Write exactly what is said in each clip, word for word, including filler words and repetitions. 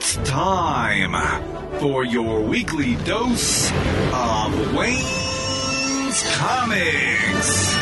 It's time for your weekly dose of Wayne's Comics.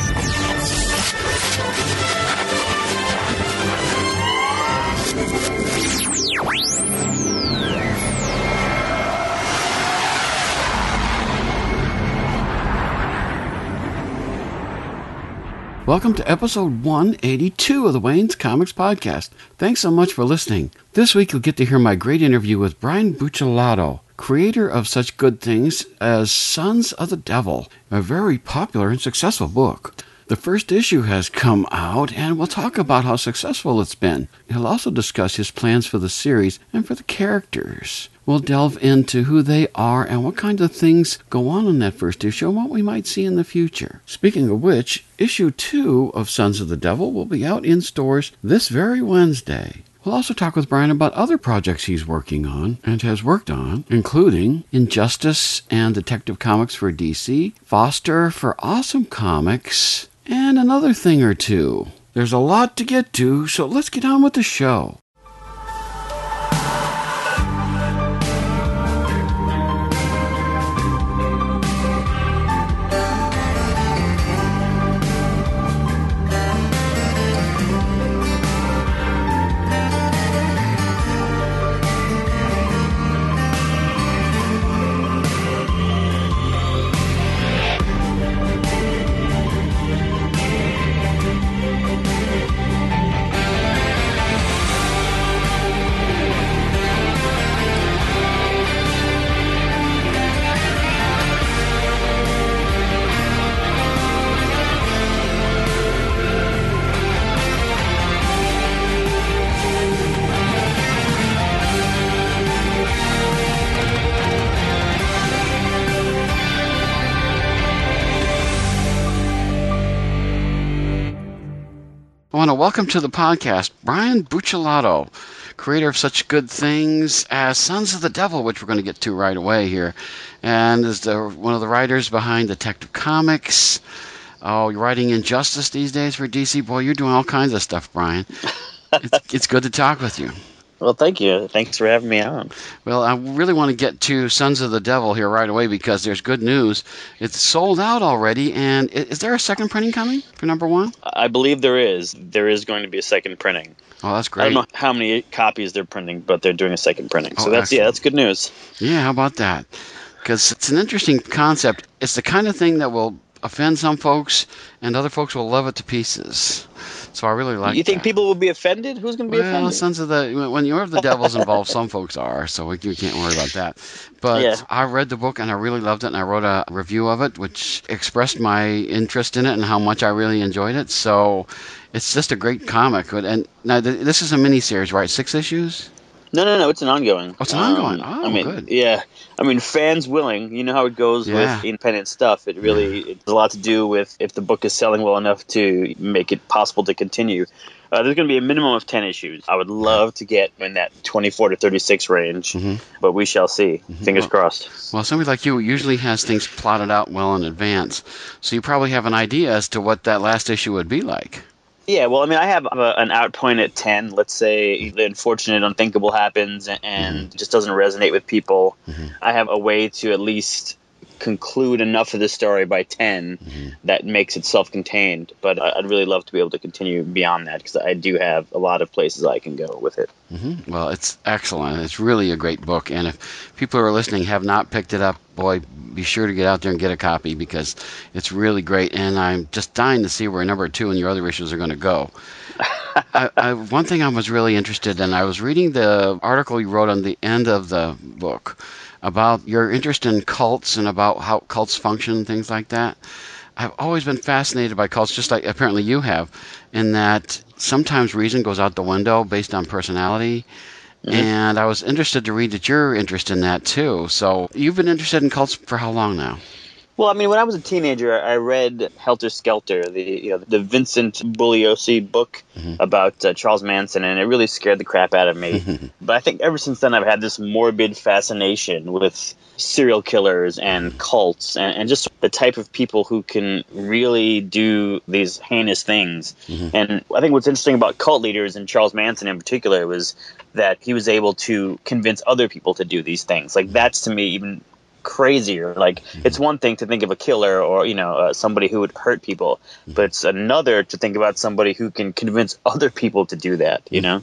Welcome to episode one eighty-two of the Wayne's Comics Podcast. Thanks so much for listening. This week you'll get to hear my great interview with Brian Buccellato, creator of such good things as Sons of the Devil, a very popular and successful book. The first issue has come out, and we'll talk about how successful it's been. He'll also discuss his plans for the series and for the characters. We'll delve into who they are and what kind of things go on in that first issue and what we might see in the future. Speaking of which, issue two of Sons of the Devil will be out in stores this very Wednesday. We'll also talk with Brian about other projects he's working on and has worked on, including Injustice and Detective Comics for D C, Foster for Awesome Comics, and another thing or two. There's a lot to get to, so let's get on with the show. I want to welcome to the podcast Brian Buccellato, creator of such good things as Sons of the Devil, which we're going to get to right away here, and is the, one of the writers behind Detective Comics. Oh, you're writing Injustice these days for D C? Boy, you're doing all kinds of stuff, Brian. It's, it's good to talk with you. Well, thank you. Thanks for having me on. Well, I really want to get to Sons of the Devil here right away because there's good news. It's sold out already, and is there a second printing coming for number one? I believe there is. There is going to be a second printing. Oh, that's great. I don't know how many copies they're printing, but they're doing a second printing. So oh, that's excellent. yeah, that's good news. Yeah, how about that? Because it's an interesting concept. It's the kind of thing that will offend some folks, and other folks will love it to pieces. So I really like You think that. people will be offended? Who's going to be well, offended? Sons of the when you're the devil's involved, some folks are, so we, we can't worry about that. But yeah. I read the book and I really loved it, and I wrote a review of it, which expressed my interest in it and how much I really enjoyed it. So it's just a great comic. And now this is a miniseries, right? Six issues? No, no, no. It's an ongoing. Oh, it's an ongoing. Um, Oh, I mean, good. Yeah. I mean, fans willing. You know how it goes Yeah. with independent stuff. It really it has a lot to do with if the book is selling well enough to make it possible to continue. Uh, there's going to be a minimum of ten issues. I would love to get in that twenty-four to thirty-six range, Mm-hmm. but we shall see. Mm-hmm. Fingers well, crossed. Well, somebody like you usually has things plotted out well in advance, so you probably have an idea as to what that last issue would be like. Yeah, well, I mean, I have a, an out point at ten. Let's say the unfortunate, unthinkable happens and Mm-hmm. just doesn't resonate with people. Mm-hmm. I have a way to at least conclude enough of the story by ten Mm-hmm. that makes it self-contained. But I- I'd really love to be able to continue beyond that because I do have a lot of places I can go with it. Mm-hmm. Well, it's excellent. It's really a great book. And if people who are listening have not picked it up, boy, be sure to get out there and get a copy because it's really great. And I'm just dying to see where number two and your other issues are going to go. I, I, one thing I was really interested in, I was reading the article you wrote on the end of the book about your interest in cults and about how cults function and things like that. I've always been fascinated by cults, just like apparently you have, in that sometimes reason goes out the window based on personality. Mm-hmm. And I was interested to read that you're interested in that too. So you've been interested in cults for how long now? Well, I mean, when I was a teenager, I read Helter Skelter, the you know the Vincent Bugliosi book mm-hmm. about uh, Charles Manson, and it really scared the crap out of me. But I think ever since then, I've had this morbid fascination with serial killers and cults, and, and just the type of people who can really do these heinous things. Mm-hmm. And I think what's interesting about cult leaders, and Charles Manson in particular, was that he was able to convince other people to do these things. Like, that's to me even crazier. Like, it's one thing to think of a killer or, you know, uh, somebody who would hurt people, but it's another to think about somebody who can convince other people to do that, you know?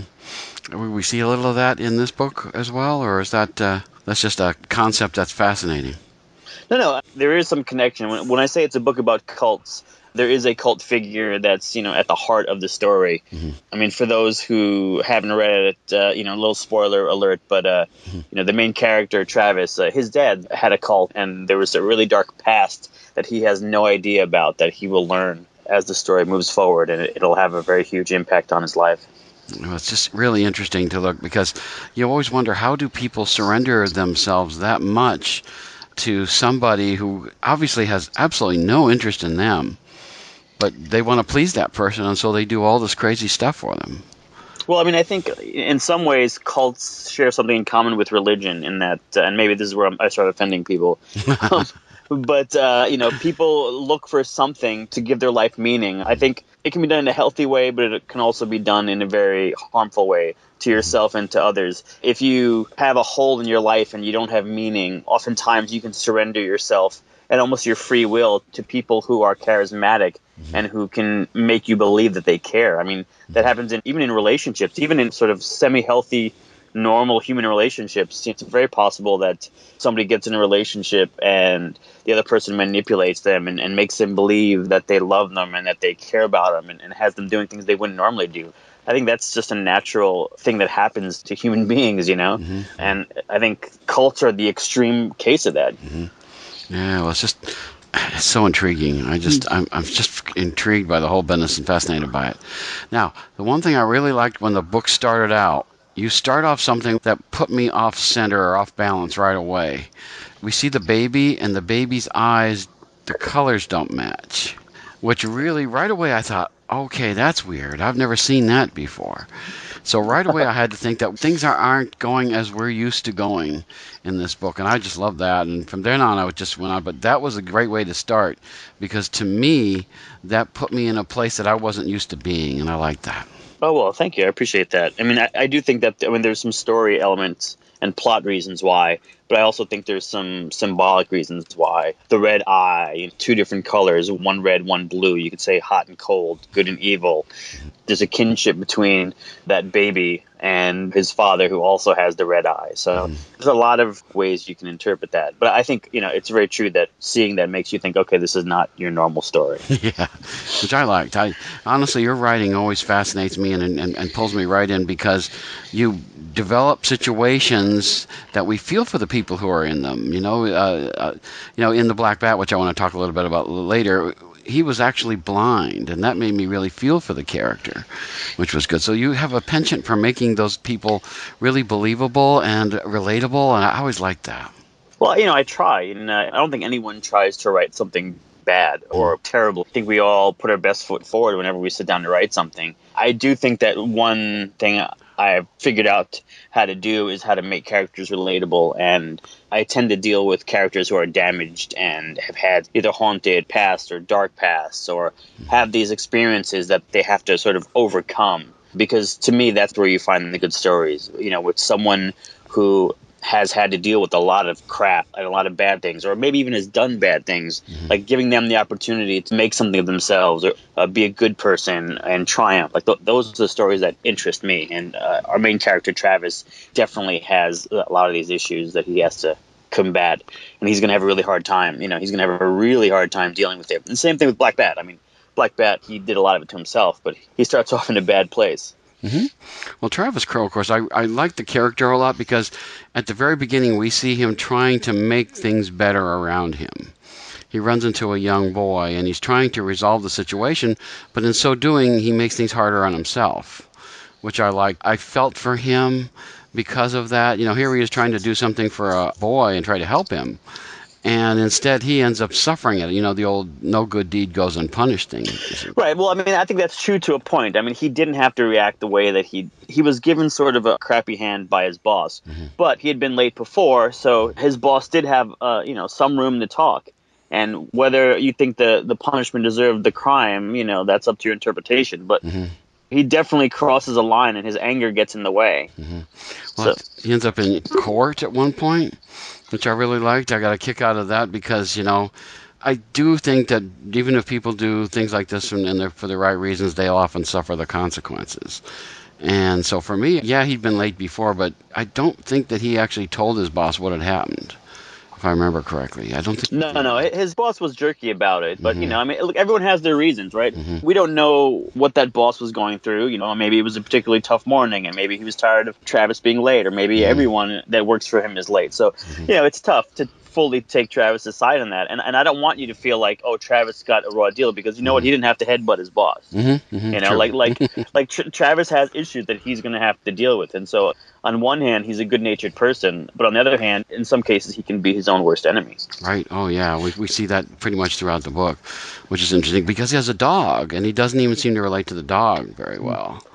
Mm-hmm. We see a little of that in this book as well, or is that uh, that's just a concept that's fascinating? No, no, there is some connection. When, when I say it's a book about cults, there is a cult figure that's, you know, at the heart of the story. Mm-hmm. I mean, for those who haven't read it, uh, you know, a little spoiler alert, but, uh, mm-hmm. you know, the main character, Travis, uh, his dad had a cult, and there was a really dark past that he has no idea about that he will learn as the story moves forward, and it, it'll have a very huge impact on his life. Well, it's just really interesting to look, because you always wonder, how do people surrender themselves that much to somebody who obviously has absolutely no interest in them? But they want to please that person, and so they do all this crazy stuff for them. Well, I mean, I think in some ways cults share something in common with religion in that, uh, and maybe this is where I'm, I start offending people, um, but, uh, you know, people look for something to give their life meaning. I think it can be done in a healthy way, but it can also be done in a very harmful way to yourself and to others. If you have a hole in your life and you don't have meaning, oftentimes you can surrender yourself and almost your free will to people who are charismatic mm-hmm. and who can make you believe that they care. I mean, that happens in, even in relationships, even in sort of semi-healthy, normal human relationships. It's very possible that somebody gets in a relationship and the other person manipulates them and, and makes them believe that they love them and that they care about them, and, and has them doing things they wouldn't normally do. I think that's just a natural thing that happens to human beings, you know? Mm-hmm. And I think cults are the extreme case of that. Mm-hmm. Yeah, well, it's just it's so intriguing. I just I'm I'm just intrigued by the whole business and fascinated by it. Now, the one thing I really liked when the book started out, you start off something that put me off center or off balance right away. We see the baby, and the baby's eyes, the colors don't match, which really right away I thought, okay, that's weird. I've never seen that before. So right away I had to think that things aren't going as we're used to going in this book, and I just love that. And from then on, I just went on. But that was a great way to start, because to me, that put me in a place that I wasn't used to being, and I like that. Oh, well, thank you. I appreciate that. I mean, I, I do think that, I mean, there's some story elements and plot reasons why, but I also think there's some symbolic reasons why. The red eye, two different colors, one red, one blue. You could say hot and cold, good and evil. There's a kinship between that baby and his father, who also has the red eye. So mm. there's a lot of ways you can interpret that. But I think, you know, it's very true that seeing that makes you think, okay, this is not your normal story. Yeah, which I liked. I, honestly, your writing always fascinates me and, and, and pulls me right in, because you develop situations that we feel for the people who are in them. You know, uh, uh, you know, in The Black Bat, which I want to talk a little bit about later, he was actually blind, and that made me really feel for the character, which was good. So you have a penchant for making those people really believable and relatable, and I always liked that. Well, you know, I try, and uh, I don't think anyone tries to write something bad or terrible. I think we all put our best foot forward whenever we sit down to write something. I do think that one thing I've figured out how to do is how to make characters relatable, and I tend to deal with characters who are damaged and have had either haunted past or dark pasts, or have these experiences that they have to sort of overcome, because to me that's where you find the good stories. You know, with someone who has had to deal with a lot of crap and a lot of bad things, or maybe even has done bad things, mm-hmm. like giving them the opportunity to make something of themselves, or uh, be a good person and triumph. Like th- those are the stories that interest me. And uh, our main character, Travis, definitely has a lot of these issues that he has to combat, and he's going to have a really hard time. You know, he's going to have a really hard time dealing with it. And same thing with Black Bat. I mean, Black Bat, he did a lot of it to himself, but he starts off in a bad place. Mm-hmm. Well, Travis Crow, of course, I, I like the character a lot, because at the very beginning we see him trying to make things better around him. He runs into a young boy, and he's trying to resolve the situation, but in so doing, he makes things harder on himself, which I like. I felt for him because of that. You know, here he is trying to do something for a boy and try to help him, And instead, he ends up suffering it. You know, the old no good deed goes unpunished thing. Right. Well, I mean, I think that's true to a point. I mean, he didn't have to react the way that he he was given sort of a crappy hand by his boss, mm-hmm. but he had been late before, so his boss did have, uh, you know, some room to talk. And whether you think the, the punishment deserved the crime, you know, that's up to your interpretation. But mm-hmm. he definitely crosses a line, and his anger gets in the way. Mm-hmm. Well, so. He ends up in court at one point, which I really liked. I got a kick out of that because, you know, I do think that even if people do things like this and, and for the right reasons, they'll often suffer the consequences. And so for me, yeah, he'd been late before, but I don't think that he actually told his boss what had happened, if I remember correctly. I don't think... No, no, his boss was jerky about it. But, mm-hmm. you know, I mean, look, everyone has their reasons, right? Mm-hmm. We don't know what that boss was going through. You know, maybe it was a particularly tough morning, and maybe he was tired of Travis being late, or maybe mm-hmm. everyone that works for him is late. So, mm-hmm. you know, it's tough to fully take Travis's side on that. And and I don't want you to feel like, oh, Travis got a raw deal, because you know mm-hmm. what? He didn't have to headbutt his boss. Mm-hmm, mm-hmm, you know, true. like like like Tra- Travis has issues that he's going to have to deal with. And so on one hand, he's a good-natured person, but on the other hand, in some cases, he can be his own worst enemy. Right. Oh, yeah. We we see that pretty much throughout the book, which is interesting because he has a dog, and he doesn't even seem to relate to the dog very well.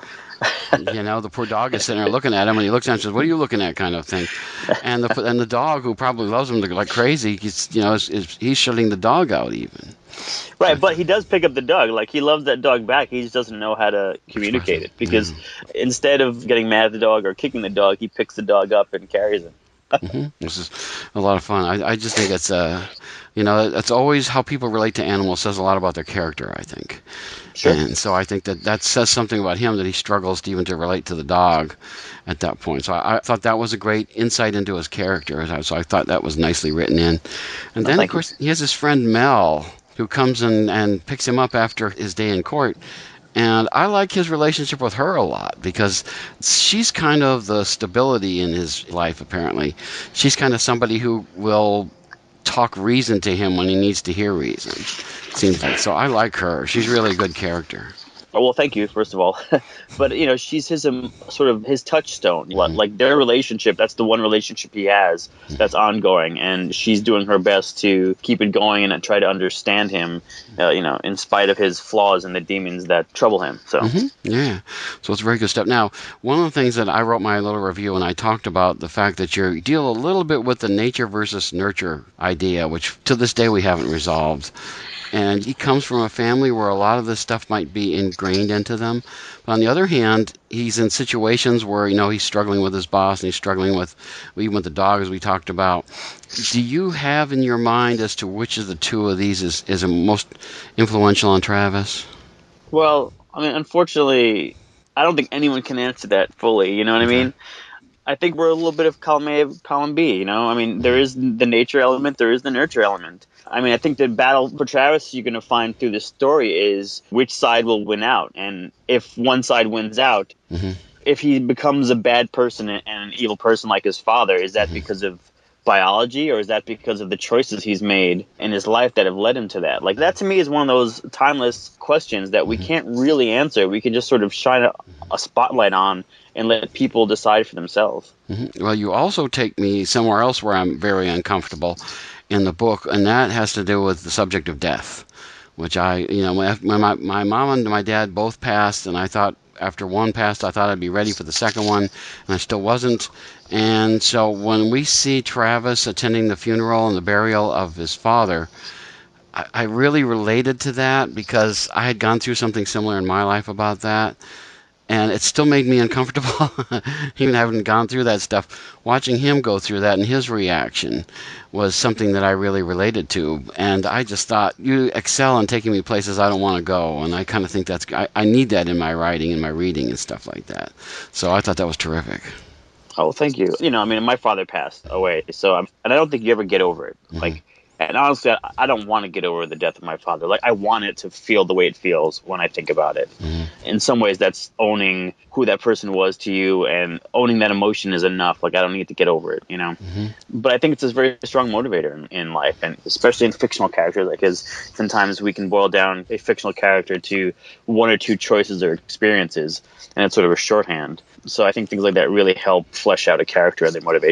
You know, the poor dog is sitting there looking at him, and he looks at him and says, "What are you looking at?" kind of thing. And the and the dog, who probably loves him like crazy, he's, you know, is, is, he's shutting the dog out even. Right, but he does pick up the dog. Like, he loves that dog back. He just doesn't know how to communicate it, because mm-hmm. instead of getting mad at the dog or kicking the dog, he picks the dog up and carries him. Mm-hmm. This is a lot of fun. I, I just think it's, uh, you know, it's always how people relate to animals says a lot about their character, I think. Sure. And so I think that that says something about him, that he struggles to even to relate to the dog at that point. So I, I thought that was a great insight into his character. So I thought that was nicely written in. And then, oh, of course, you. he has his friend Mel, who comes in and picks him up after his day in court. And I like his relationship with her a lot, because she's kind of the stability in his life, apparently. She's kind of somebody who will talk reason to him when he needs to hear reason, seems like. So I like her. She's really a good character. Oh, well, thank you, first of all. But, you know, she's his um, sort of his touchstone. Mm-hmm. Like, their relationship, that's the one relationship he has that's ongoing. And she's doing her best to keep it going and try to understand him, uh, you know, in spite of his flaws and the demons that trouble him. So, mm-hmm. yeah. So it's very good stuff. Now, one of the things that I wrote my little review, and I talked about the fact that you deal a little bit with the nature versus nurture idea, which to this day we haven't resolved. And he comes from a family where a lot of this stuff might be ingrained into them. But on the other hand, he's in situations where, you know, he's struggling with his boss, and he's struggling with, even with the dog, as we talked about. Do you have in your mind as to which of the two of these is, is most influential on Travis? Well, I mean, unfortunately, I don't think anyone can answer that fully. You know what okay. I mean? I think we're a little bit of column A, column B, you know? I mean, there is the nature element, there is the nurture element. I mean, I think the battle for Travis you're going to find through the story is which side will win out. And if one side wins out, mm-hmm. if he becomes a bad person and an evil person like his father, is that mm-hmm. because of biology, or is that because of the choices he's made in his life that have led him to that? Like, that to me is one of those timeless questions that we mm-hmm. can't really answer. We can just sort of shine a, a spotlight on and let people decide for themselves. Mm-hmm. Well, you also take me somewhere else where I'm very uncomfortable in the book, and that has to do with the subject of death, which I, you know, when my, my mom and my dad both passed, and I thought after one passed, I thought I'd be ready for the second one, and I still wasn't. And so when we see Travis attending the funeral and the burial of his father, I, I really related to that, because I had gone through something similar in my life about that. And it still made me uncomfortable, even having gone through that stuff. Watching him go through that and his reaction was something that I really related to. And I just thought, you excel in taking me places I don't want to go. And I kind of think that's, I, I need that in my writing and my reading and stuff like that. So I thought that was terrific. Oh, thank you. You know, I mean, my father passed away, so I'm, and I don't think you ever get over it. Mm-hmm. Like, and honestly, I, I don't want to get over the death of my father. Like, I want it to feel the way it feels when I think about it. Mm-hmm. In some ways, that's owning who that person was to you, and owning that emotion is enough. Like, I don't need to get over it, you know? Mm-hmm. But I think it's a very strong motivator in, in life, and especially in fictional characters. Like, because sometimes we can boil down a fictional character to one or two choices or experiences, and it's sort of a shorthand. So I think things like that really help flesh out a character and their motivation.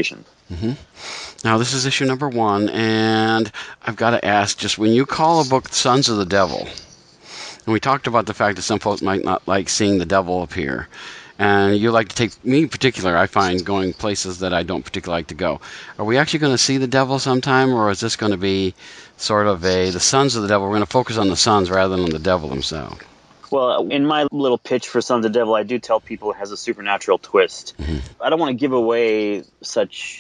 Mm-hmm. Now, this is issue number one, and I've got to ask, just when you call a book Sons of the Devil, and we talked about the fact that some folks might not like seeing the devil appear, and you like to take, me in particular, I find going places that I don't particularly like to go. Are we actually going to see the devil sometime, or is this going to be sort of a, the Sons of the Devil, we're going to focus on the sons rather than on the devil himself? Well, in my little pitch for Sons of the Devil, I do tell people it has a supernatural twist. Mm-hmm. I don't want to give away such...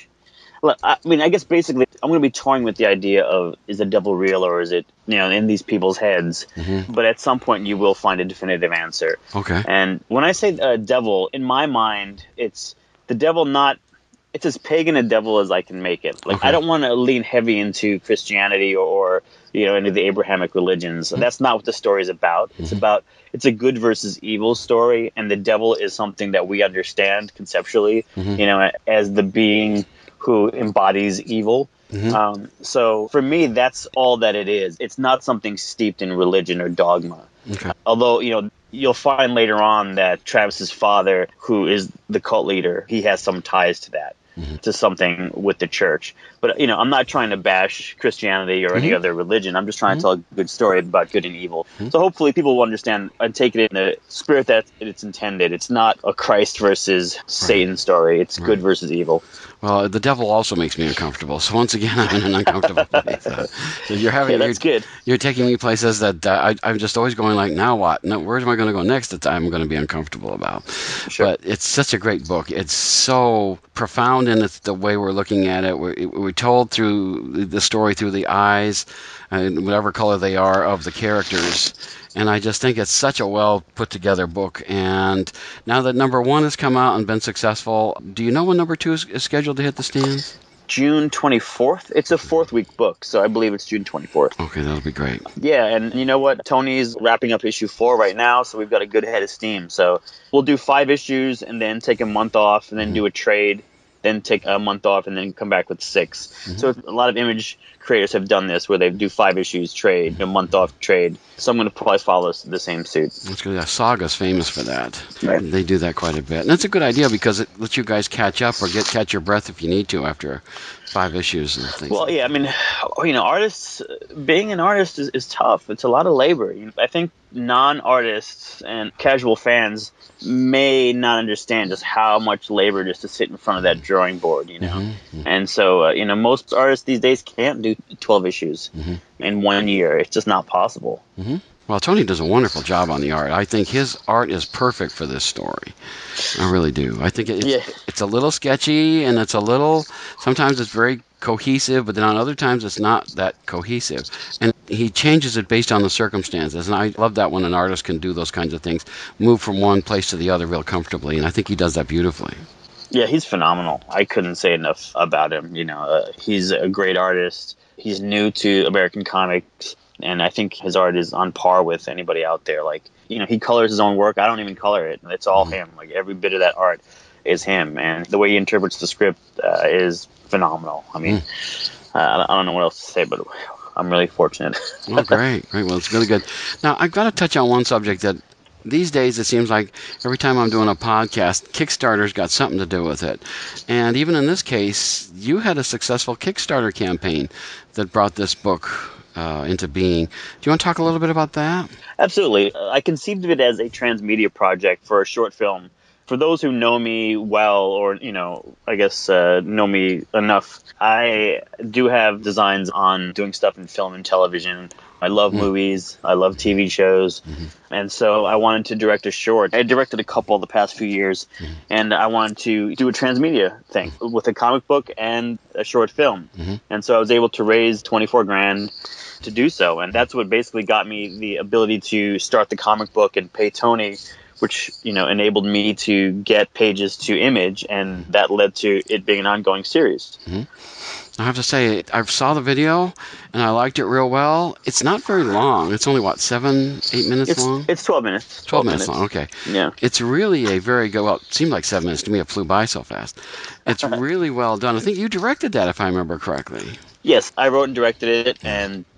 I mean, I guess basically I'm going to be toying with the idea of, is the devil real, or is it, you know, in these people's heads? Mm-hmm. But at some point you will find a definitive answer. Okay. And when I say uh, devil, in my mind, it's the devil not... It's as pagan a devil as I can make it. Like, okay. I don't want to lean heavy into Christianity or, you know, any of the Abrahamic religions. Mm-hmm. That's not what the story is about. It's mm-hmm. about, it's a good versus evil story, and the devil is something that we understand conceptually, mm-hmm. you know, as the being who embodies evil. Mm-hmm. Um, so for me, that's all that it is. It's not something steeped in religion or dogma. Okay. Although, you know, you'll find later on that Travis's father, who is the cult leader, he has some ties to that. Mm-hmm. to something with the church. But, you know, I'm not trying to bash Christianity or mm-hmm. any other religion. I'm just trying mm-hmm. to tell a good story about good and evil. Mm-hmm. So hopefully people will understand and take it in the spirit that it's intended. It's not a Christ versus Satan right. story. It's right. good versus evil. Well, the devil also makes me uncomfortable. So once again, I'm in an uncomfortable place. Uh, so you're having, yeah, that's you're, good. You're taking me places that uh, I, I'm just always going like, now what? No, where am I going to go next that I'm going to be uncomfortable about? Sure. But it's such a great book. It's so profound in it's the way we're looking at it. We're, we're told through the story through the eyes, and whatever color they are, of the characters. And I just think it's such a well put together book. And now that number one has come out and been successful, do you know when number two is, is scheduled to hit the stands? June twenty-fourth. It's a fourth week book, so I believe it's June twenty-fourth. Okay, that'll be great. Yeah, and you know what? Tony's wrapping up issue four right now, so we've got a good head of steam. So we'll do five issues and then take a month off and then mm-hmm. do a trade, then take a month off and then come back with six. Mm-hmm. So a lot of image creators have done this, where they do five issues, trade, a month off, trade. So I'm going to probably follow the same suit. That's good. Yeah, Saga's famous for that. Right. They do that quite a bit. And that's a good idea because it lets you guys catch up or get catch your breath if you need to after five issues and things. Well, yeah, I mean, you know, artists, being an artist is, is tough. It's a lot of labor. I think non-artists and casual fans may not understand just how much labor just to sit in front of that drawing board, you know. Mm-hmm. And so, uh, you know, most artists these days can't do twelve issues mm-hmm. in one year. It's just not possible. Mm-hmm. Well, Tony does a wonderful job on the art. I think his art is perfect for this story. I really do. I think it's, yeah. it's a little sketchy, and it's a little, sometimes it's very cohesive, but then on other times it's not that cohesive. And he changes it based on the circumstances. And I love that when an artist can do those kinds of things, move from one place to the other real comfortably. And I think he does that beautifully. Yeah, he's phenomenal. I couldn't say enough about him. You know, uh, he's a great artist. He's new to American comics. And I think his art is on par with anybody out there. Like, you know, he colors his own work. I don't even color it. It's all mm-hmm. him. Like, every bit of that art is him. And the way he interprets the script uh, is phenomenal. I mean, mm. uh, I don't know what else to say, but I'm really fortunate. Oh, great. Great. Well, it's really good. Now, I've got to touch on one subject that these days it seems like every time I'm doing a podcast, Kickstarter's got something to do with it. And even in this case, you had a successful Kickstarter campaign that brought this book Uh, into being. Do you want to talk a little bit about that? Absolutely. I conceived of it as a transmedia project for a short film. For those who know me well, or, you know, I guess uh, know me enough, I do have designs on doing stuff in film and television. I love mm-hmm. movies. I love T V shows. Mm-hmm. And so I wanted to direct a short. I directed a couple the past few years, mm-hmm. and I wanted to do a transmedia thing mm-hmm. with a comic book and a short film. Mm-hmm. And so I was able to raise twenty-four grand to do so. And that's what basically got me the ability to start the comic book and pay Tony, which, you know, enabled me to get pages to Image, and that led to it being an ongoing series. Mm-hmm. I have to say, I saw the video, and I liked it real well. It's not very long. It's only, what, seven, eight minutes it's, long? It's twelve minutes. twelve, twelve minutes, minutes long, okay. Yeah. It's really a very good, well, it seemed like seven minutes to me. It flew by so fast. It's really well done. I think you directed that, if I remember correctly. Yes, I wrote and directed it, and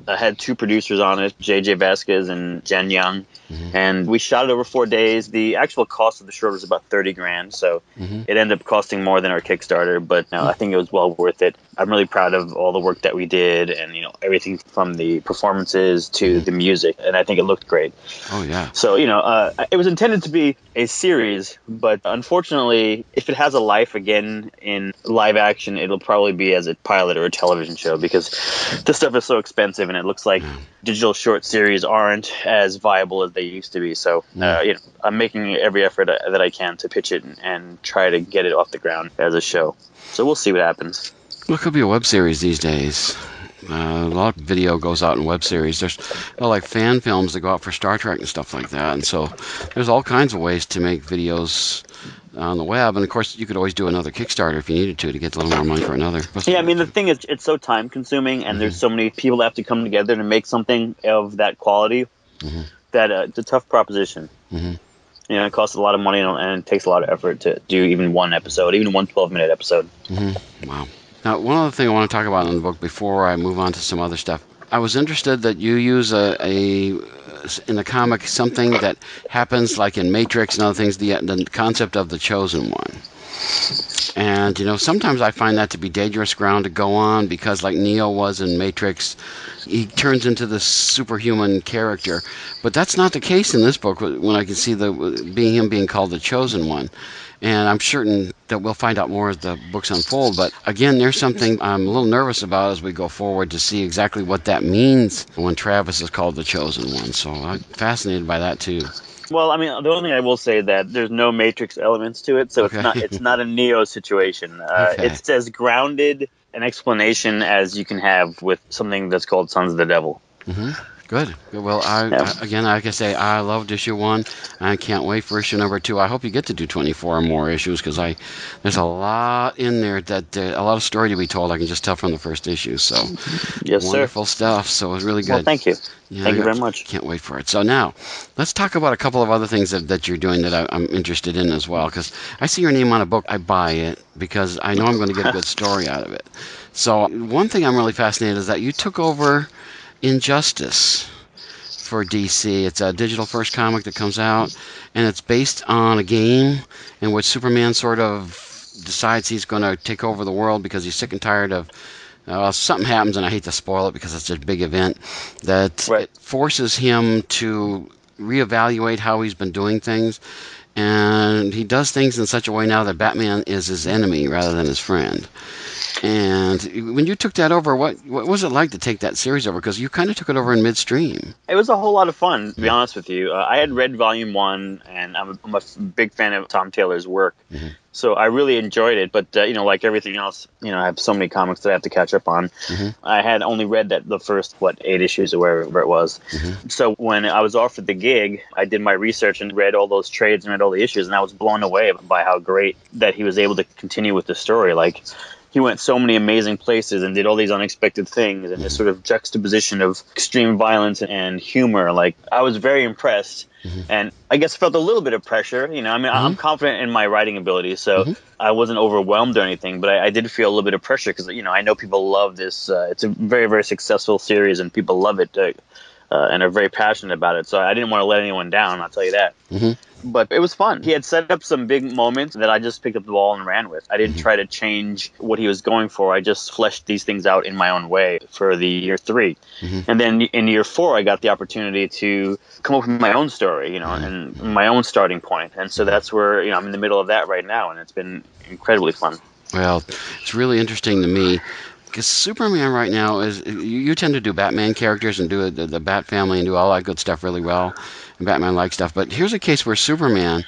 I had two producers on it, J J Vasquez and Jen Young. Mm-hmm. And we shot it over four days. The actual cost of the short was about thirty grand, so mm-hmm. it ended up costing more than our Kickstarter, but no, I think it was well worth it. I'm really proud of all the work that we did, and you know everything from the performances to mm-hmm. the music, and I think it looked great. Oh yeah. So you know, uh, it was intended to be a series, but unfortunately, if it has a life again in live action, it'll probably be as a pilot or a television show, because this stuff is so expensive, and it looks like yeah. digital short series aren't as viable as they used to be. So uh, you know, I'm making every effort that I can to pitch it and, and try to get it off the ground as a show. So we'll see what happens. Well, it could be a web series these days. Uh, a lot of video goes out in web series. There's well, like fan films that go out for Star Trek and stuff like that. And so there's all kinds of ways to make videos on the web. And of course, you could always do another Kickstarter if you needed to to get a little more money for another. Yeah, I mean, the thing is, it's so time consuming, and mm-hmm. there's so many people that have to come together to make something of that quality mm-hmm. that uh, it's a tough proposition. Mm-hmm. You know, it costs a lot of money, and it takes a lot of effort to do even one episode, even one twelve-minute episode. Mm-hmm. Wow. Now, one other thing I want to talk about in the book before I move on to some other stuff. I was interested that you use a, a in the comic something that happens like in Matrix and other things, the, the concept of the Chosen One. And, you know, sometimes I find that to be dangerous ground to go on because, like Neo was in Matrix, he turns into this superhuman character. But that's not the case in this book when I can see the being him being called the Chosen One. And I'm certain that we'll find out more as the books unfold. But again, there's something I'm a little nervous about as we go forward to see exactly what that means when Travis is called the Chosen One. So I'm fascinated by that too. Well, I mean, the only thing I will say that there's no Matrix elements to it, so okay. it's not it's not a Neo situation. Uh, okay. It's as grounded an explanation as you can have with something that's called Sons of the Devil. Mm-hmm. Good. Well, I, yeah. I again, like I say, I loved issue one. I can't wait for issue number two. I hope you get to do twenty-four or more issues because I there's a lot in there that uh, a lot of story to be told. I can just tell from the first issue. So, yes, wonderful sir. stuff. So it was really good. Well, thank you. Yeah, thank you very much. Can't wait for it. So now, let's talk about a couple of other things that, that you're doing that I, I'm interested in as well. Because I see your name on a book, I buy it because I know I'm going to get a good story out of it. So one thing I'm really fascinated is that you took over Injustice for D C. It's a digital first comic that comes out, and it's based on a game in which Superman sort of decides he's going to take over the world because he's sick and tired of uh, something happens, and I hate to spoil it because it's a big event, that right. it forces him to reevaluate how he's been doing things, and he does things in such a way now that Batman is his enemy rather than his friend. And when you took that over, what what was it like to take that series over? Because you kind of took it over in midstream. It was a whole lot of fun, to be honest with you. Uh, I had read Volume one, and I'm a, I'm a big fan of Tom Taylor's work. Mm-hmm. So I really enjoyed it. But, uh, you know, like everything else, you know, I have so many comics that I have to catch up on. Mm-hmm. I had only read that the first, what, eight issues or wherever it was. Mm-hmm. So when I was offered the gig, I did my research and read all those trades and read all the issues, and I was blown away by how great that he was able to continue with the story. Like, he went so many amazing places and did all these unexpected things, and this sort of juxtaposition of extreme violence and humor. Like, I was very impressed, mm-hmm. and I guess felt a little bit of pressure. You know, I mean, mm-hmm. I'm confident in my writing ability, so mm-hmm. I wasn't overwhelmed or anything, but I, I did feel a little bit of pressure because, you know, I know people love this. Uh, it's a very, very successful series, and people love it uh, uh, and are very passionate about it. So I didn't want to let anyone down, I'll tell you that. Mm-hmm. But it was fun. He had set up some big moments that I just picked up the ball and ran with. I didn't mm-hmm. try to change what he was going for. I just fleshed these things out in my own way for the year three. Mm-hmm. And then in year four, I got the opportunity to come up with my own story, you know, mm-hmm. and my own starting point. And so that's where, you know, I'm in the middle of that right now, and it's been incredibly fun. Well, it's really interesting to me. Because Superman right now is, you, you tend to do Batman characters and do the, the Bat family and do all that good stuff really well, and Batman-like stuff. But here's a case where Superman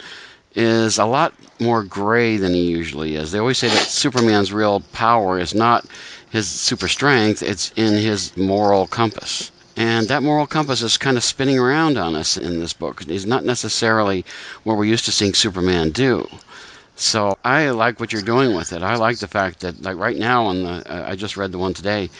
is a lot more gray than he usually is. They always say that Superman's real power is not his super strength, it's in his moral compass. And that moral compass is kind of spinning around on us in this book. It's not necessarily what we're used to seeing Superman do. So I like what you're doing with it. I like the fact that, like right now, on the uh, I just read the one today,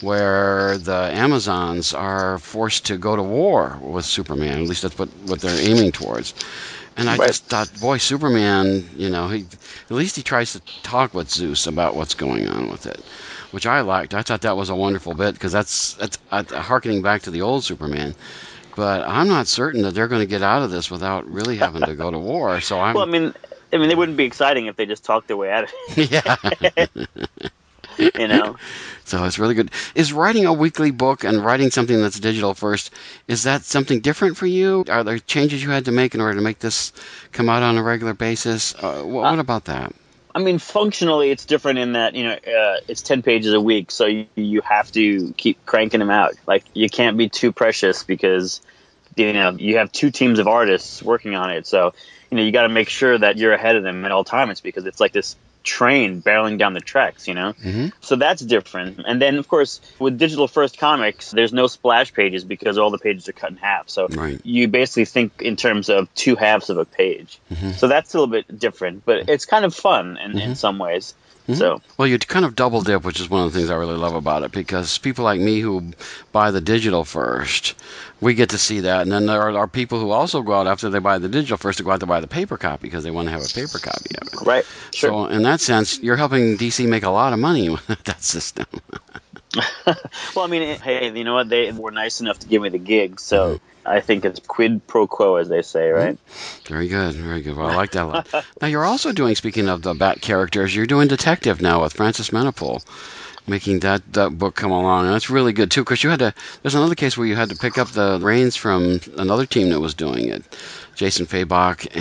where the Amazons are forced to go to war with Superman. At least that's what, what they're aiming towards. And I right. just thought, boy, Superman, you know, he at least he tries to talk with Zeus about what's going on with it. which I liked. I thought that was a wonderful bit because that's that's uh, harkening back to the old Superman. But I'm not certain that they're going to get out of this without really having to go to war. So I'm. Well, I mean, I mean, it wouldn't be exciting if they just talked their way out of it. Yeah. You know. So it's really good. Is writing a weekly book and writing something that's digital first, is that something different for you? Are there changes you had to make in order to make this come out on a regular basis? Uh, what, what about that? I mean, functionally, it's different in that, you know, uh, it's ten pages a week, so you, you have to keep cranking them out. Like, you can't be too precious because, you know, you have two teams of artists working on it. So, you know, you got to make sure that you're ahead of them at all times because it's like this train barreling down the tracks, you know? Mm-hmm. So that's different. And then, of course, with digital first comics, there's no splash pages because all the pages are cut in half. So right. you basically think in terms of two halves of a page. Mm-hmm. So that's a little bit different, but it's kind of fun in, Mm-hmm. in some ways. Mm-hmm. So well, you kind of double dip, which is one of the things I really love about it, because people like me who buy the digital first, we get to see that, and then there are, are people who also go out after they buy the digital first to go out to buy the paper copy because they want to have a paper copy of it. right, sure. So in that sense, you're helping D C make a lot of money with that system. Well, I mean, hey, you know what? They were nice enough to give me the gig, so I think it's quid pro quo, as they say, right? Very good, very good. Well, I like that a lot. Now, you're also doing, speaking of the Bat characters, you're doing Detective now with Francis Menapool, making that, that book come along, and that's really good, too, because you had to, there's another case where you had to pick up the reins from another team that was doing it, Jason Fabok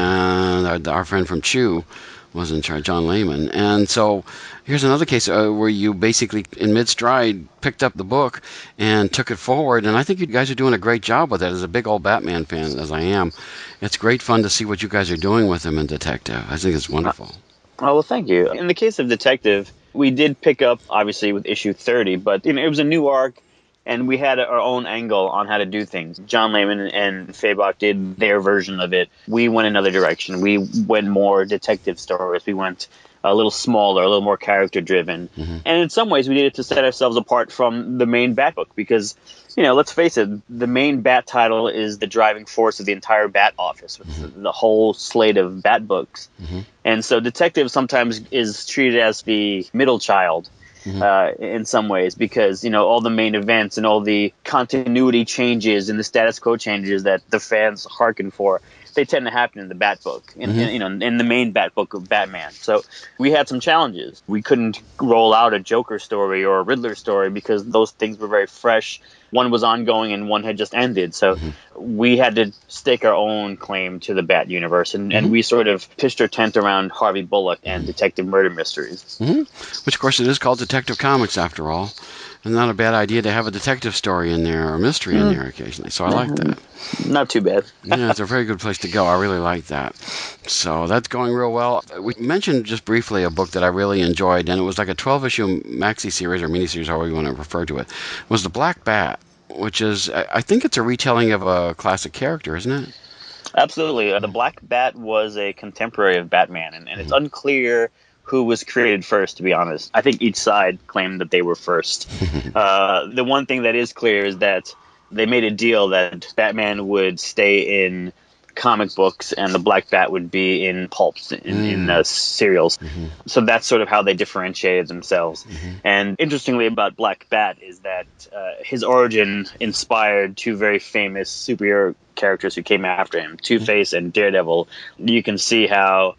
and our, our friend from Chew was in charge, John Layman. And so here's another case uh, where you basically, in mid-stride, picked up the book and took it forward. And I think you guys are doing a great job with it. As a big old Batman fan, as I am, it's great fun to see what you guys are doing with him in Detective. I think it's wonderful. Oh, well, thank you. In the case of Detective, we did pick up, obviously, with issue thirty, but you know, it was a new arc, and we had our own angle on how to do things. John Layman and Fabok did their version of it. We went another direction. We went more detective stories. We went a little smaller, a little more character-driven. Mm-hmm. And in some ways, we needed to set ourselves apart from the main Bat book because, you know, let's face it, the main Bat title is the driving force of the entire Bat office, with mm-hmm. the whole slate of Bat books. Mm-hmm. And so Detective sometimes is treated as the middle child. Mm-hmm. Uh, in some ways, because you know all the main events and all the continuity changes and the status quo changes that the fans hearken for, they tend to happen in the Bat book, in, Mm-hmm. in, you know, in the main Bat book of Batman. So we had some challenges. We couldn't roll out a Joker story or a Riddler story because those things were very fresh. One was ongoing and one had just ended. So mm-hmm. we had to stake our own claim to the Bat universe, and, mm-hmm. and we sort of pitched our tent around Harvey Bullock and Detective Murder Mysteries. Mm-hmm. Which, of course, it is called Detective Comics, after all. And not a bad idea to have a detective story in there or a mystery mm-hmm. in there occasionally. So I like that. Not too bad. Yeah, it's a very good place to go. I really like that. So that's going real well. We mentioned just briefly a book that I really enjoyed, and it was like a twelve-issue maxi series or miniseries, however you want to refer to it. It was The Black Bat, which is, I think it's a retelling of a classic character, isn't it? Absolutely. Uh, the Black Bat was a contemporary of Batman, and, and it's mm-hmm. unclear who was created first, to be honest. I think each side claimed that they were first. uh, the one thing that is clear is that they made a deal that Batman would stay in comic books and the Black Bat would be in pulps, in, mm. in uh, serials. Mm-hmm. So that's sort of how they differentiated themselves. Mm-hmm. And interestingly about Black Bat is that uh, his origin inspired two very famous superhero characters who came after him, Two-Face mm-hmm. and Daredevil. You can see how...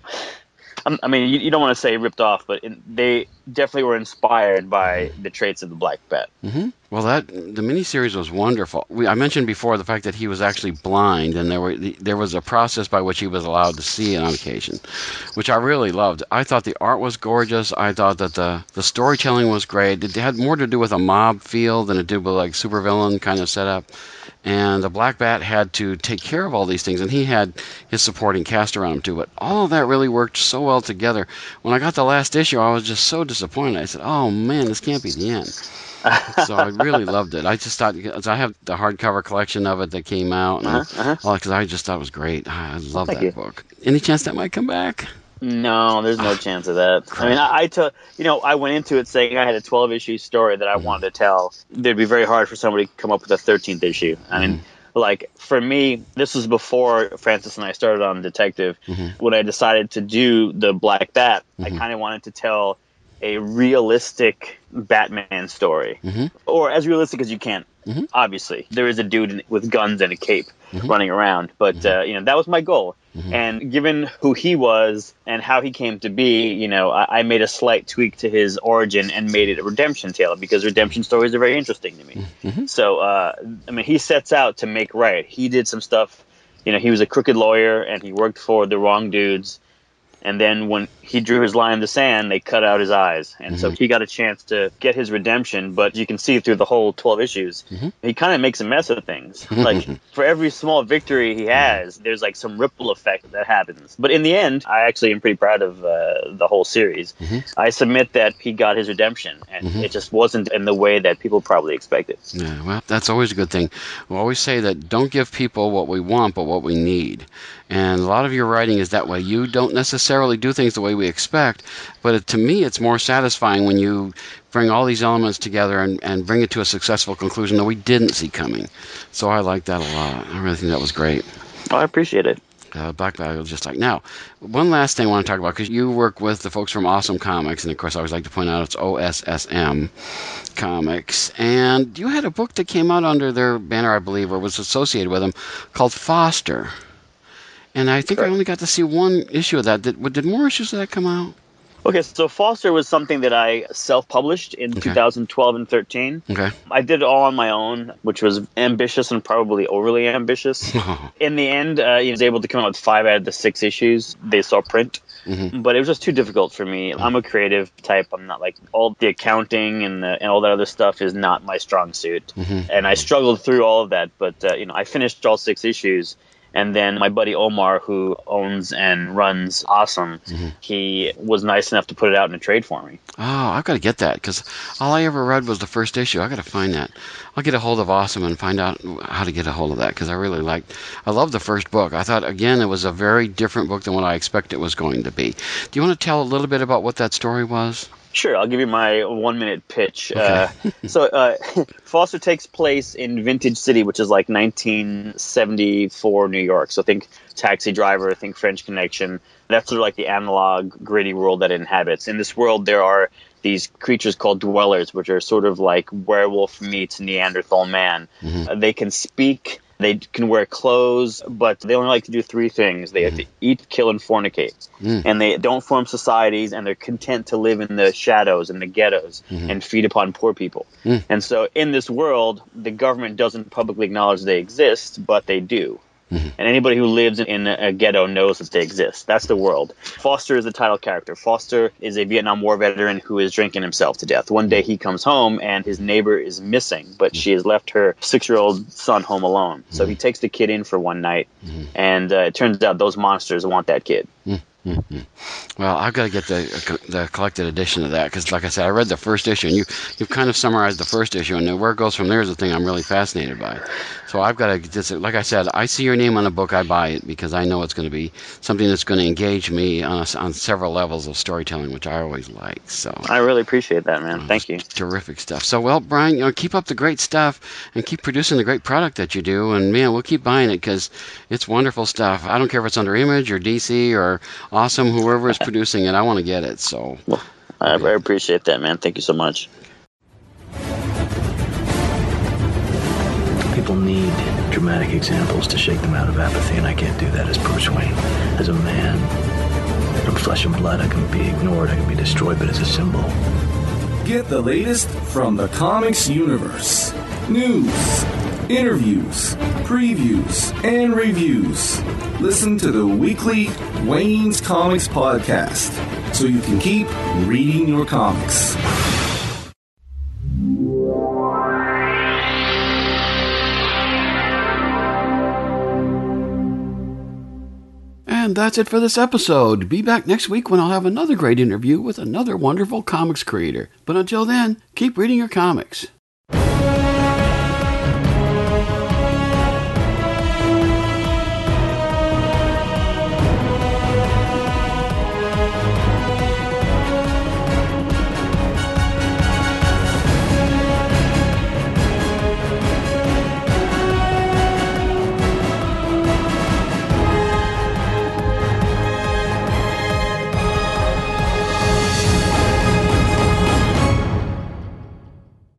I mean, you, you don't want to say ripped off, but in, they definitely were inspired by the traits of the Black Bat. Mm-hmm. Well, that the miniseries was wonderful. We, I mentioned before the fact that he was actually blind, and there were there was a process by which he was allowed to see on occasion, which I really loved. I thought the art was gorgeous. I thought that the, the storytelling was great. It had more to do with a mob feel than it did with like supervillain kind of setup. And the Black Bat had to take care of all these things, and he had his supporting cast around him too. But all of that really worked so well together. When I got the last issue, I was just so disappointed. I said, "Oh man, this can't be the end." So I really loved it. I just thought, I have the hardcover collection of it that came out, because uh-huh, uh-huh. I just thought it was great. I love Thank that you. book. Any chance that might come back? No, there's no chance of that. I mean, I, I t- you know, I went into it saying I had a twelve-issue story that I mm-hmm. wanted to tell. It'd be very hard for somebody to come up with a thirteenth issue. I mean, mm-hmm. like, for me, this was before Francis and I started on Detective. Mm-hmm. When I decided to do the Black Bat, mm-hmm. I kind of wanted to tell a realistic Batman story, mm-hmm. or as realistic as you can. Mm-hmm. Obviously, there is a dude with guns and a cape mm-hmm. running around, but mm-hmm. uh, you know that was my goal. Mm-hmm. And given who he was and how he came to be, you know, I, I made a slight tweak to his origin and made it a redemption tale, because redemption stories are very interesting to me. Mm-hmm. So, uh, I mean, he sets out to make right. He did some stuff. You know, he was a crooked lawyer and he worked for the wrong dudes. And then when he drew his line in the sand, they cut out his eyes. And mm-hmm. so he got a chance to get his redemption. But you can see through the whole twelve issues, mm-hmm. he kind of makes a mess of things. Like, for every small victory he has, there's like some ripple effect that happens. But in the end, I actually am pretty proud of uh, the whole series. Mm-hmm. I submit that he got his redemption. And mm-hmm. it just wasn't in the way that people probably expected. Yeah, well, that's always a good thing. We always say that don't give people what we want, but what we need. And a lot of your writing is that way. You don't necessarily do things the way we expect, but it, to me, it's more satisfying when you bring all these elements together and, and bring it to a successful conclusion that we didn't see coming. So I like that a lot. I really think that was great. Oh, I appreciate it. Uh, Black Bag was just like, now, one last thing I want to talk about, because you work with the folks from Awesome Comics, and of course I always like to point out it's O S S M Comics, and you had a book that came out under their banner, I believe, or was associated with them, called Foster. And I think Correct. I only got to see one issue of that. Did, did more issues of that come out? Okay, so Foster was something that I self-published in Okay. twenty twelve and thirteen. Okay. I did it all on my own, which was ambitious and probably overly ambitious. In the end, uh, I was able to come out with five out of the six issues they saw print. Mm-hmm. But it was just too difficult for me. I'm a creative type. I'm not like all the accounting and, the, and all that other stuff is not my strong suit. Mm-hmm. And I struggled through all of that. But, uh, you know, I finished all six issues. And then my buddy Omar, who owns and runs Awesome, mm-hmm. he was nice enough to put it out in a trade for me. Oh, I've got to get that, because all I ever read was the first issue. I've got to find that. I'll get a hold of Awesome and find out how to get a hold of that, because I really liked, I love the first book. I thought, again, it was a very different book than what I expected it was going to be. Do you want to tell a little bit about what that story was? Sure, I'll give you my one-minute pitch. Okay. Uh, so uh, Foster takes place in Vintage City, which is like nineteen seventy-four New York. So think Taxi Driver, think French Connection. That's sort of like the analog, gritty world that it inhabits. In this world, there are these creatures called dwellers, which are sort of like werewolf meets Neanderthal man. Mm-hmm. Uh, they can speak. They can wear clothes, but they only like to do three things. They have to eat, kill, and fornicate. Mm. And they don't form societies, and they're content to live in the shadows and the ghettos mm-hmm. and feed upon poor people. Mm. And so in this world, the government doesn't publicly acknowledge they exist, but they do. Mm-hmm. And anybody who lives in a ghetto knows that they exist. That's the world. Foster is the title character. Foster is a Vietnam War veteran who is drinking himself to death. One day he comes home and his neighbor is missing, but she has left her six-year-old son home alone. Mm-hmm. So he takes the kid in for one night, mm-hmm. and uh, it turns out those monsters want that kid. Mm-hmm. Well, I've got to get the the collected edition of that, because, like I said, I read the first issue, and you you've kind of summarized the first issue, and where it goes from there is the thing I'm really fascinated by. So I've got to get this. Like I said, I see your name on a book, I buy it, because I know it's going to be something that's going to engage me on a, on several levels of storytelling, which I always like. So I really appreciate that, man. Thank you. Terrific stuff. So, well, Brian, you know, keep up the great stuff and keep producing the great product that you do, and man, we'll keep buying it because it's wonderful stuff. I don't care if it's under Image or D C or Awesome, whoever is producing it, I want to get it. So, well, I, I appreciate that, man. Thank you so much. People need dramatic examples to shake them out of apathy, and I can't do that as Bruce Wayne. As a man, from flesh and blood, I can be ignored, I can be destroyed, but as a symbol. Get the latest from the comics universe. News, interviews, previews, and reviews. Listen to the weekly Wayne's Comics podcast so you can keep reading your comics. And that's it for this episode. Be back next week when I'll have another great interview with another wonderful comics creator. But until then, keep reading your comics.